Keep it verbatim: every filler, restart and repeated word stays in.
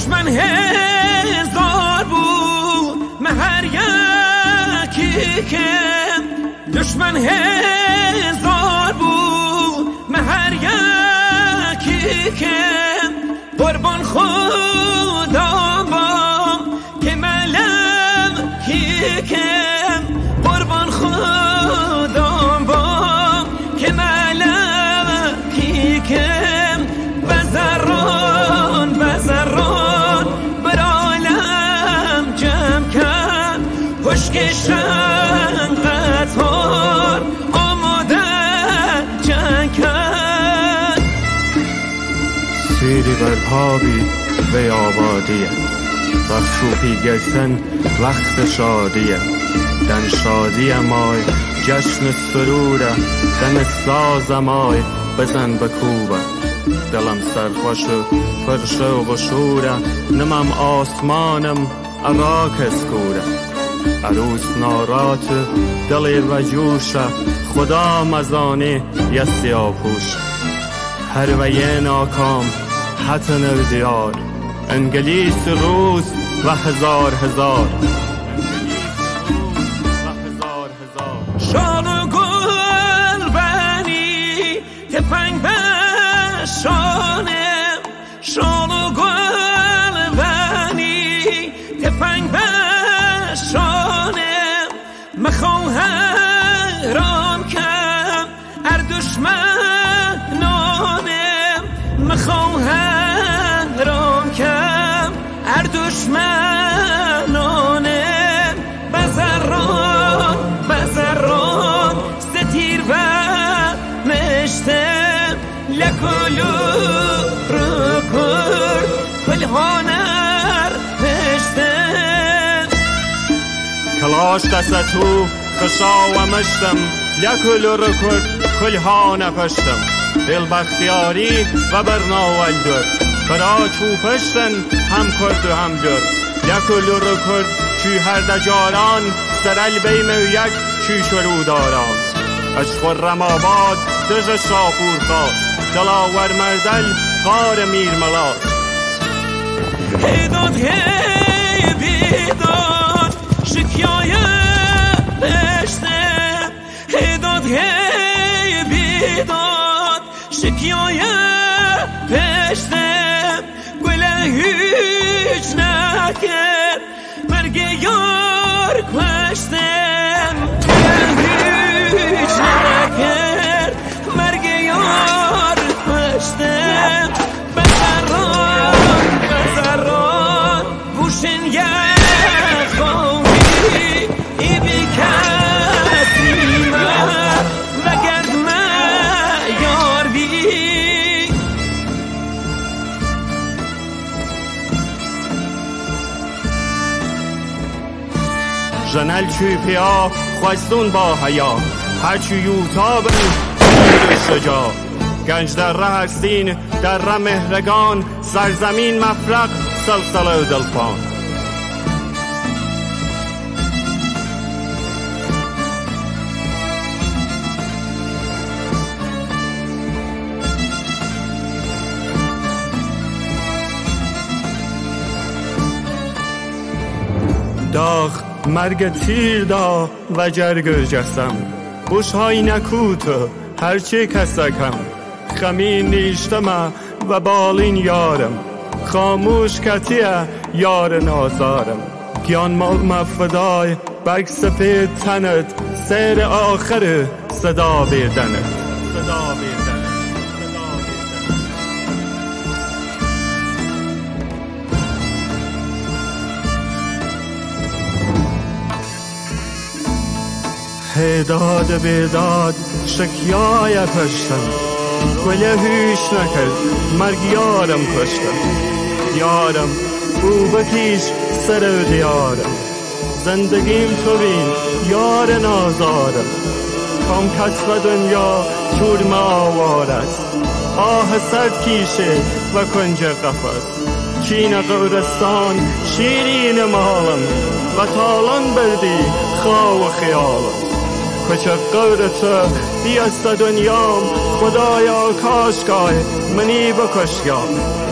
دشمن هزار بود مهر یکی که دشمن هزار بود مهر یکی که قربان خدا با که ملم کی که قربان خدا با که ملم کی که بزران بزران بر عالم جمع کن پشکشن قطار آماده جنگ کن سیری بر پابی به آبادیه بخشوپی گشتن وقت شادیه دن شادی مای جشن سروره دن ساز مای بزن بکوبه دلم سرخوش و پرشو و شوره نمم آسمانم عراق اسکوره عروس نارات دلی و جوشه خدا مزانی یستی آپوشه هر ویه ناکام حتن دیار انگلیس روز و هزار هزار شال و گل بنی تفنگ بشانه شال و گل بنی تفنگ بشانه مخواهران کم ار دشمنانه مخواهران کم ار دشمنانه بزران بزران ستیر و مشتم لکلو رو کرد کلهانر مشتم کلاش دستو خشا و مشتم لکلو رو کرد کلهانه پشتم دل بختیاری و برناول در برا چو پشتن هم کرد و هم در لکلو رو کرد چی هر دجاران سرل بیم و یک چی شروع داران عشق رم آباد دژ شاپور خواست دلاور مردل غار میر ملاست هیداد هی بیداد شکیای پشتم هیداد هی بیداد شکیای پشتم گله هیچ نکرد مرگ یار کشتم هیچ نکرد مرگ یار کشتم بزران بزران بوشن یخوانی ای بی کسی من وگرد من یار بی جنل چوی پیا خوستون با حیا هرچی یوتابن شجاع گنج در ره هستین در ره مهرگان سرزمین مفرق سلسله و دلفان داغ مرگ تیر دا و جرگ جسم بوش های نکوت هرچی کسکم خمین نیشتم و بالین یارم خاموش کتیه یار نازارم گیان مال مفدای برگ سفید تنت سیر آخر صدا بیردنت صدا بیردنت هیداد بیداد شکیای پشتم گله هیچ نکرد مرگ یارم کشتم یارم او بکیش سر و دیارم زندگیم تو بین یار نازارم کام کتب دنیا چور آوار است آه سرد کیشه و کنج قفس چین قورستان شیرین مالم و تالان بردی خواه و خیالم کچه قورت بیست دنیام خدایا کاشکای منی بکشگام